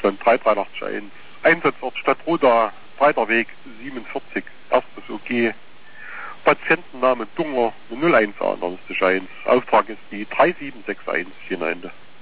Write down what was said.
Deutschland 3381. Einsatzort Stadtroda, Breiter Weg 47, erstes OG. Patientenname Dunger 01 an, das ist 1. Auftrag ist die 3761 hier am Ende.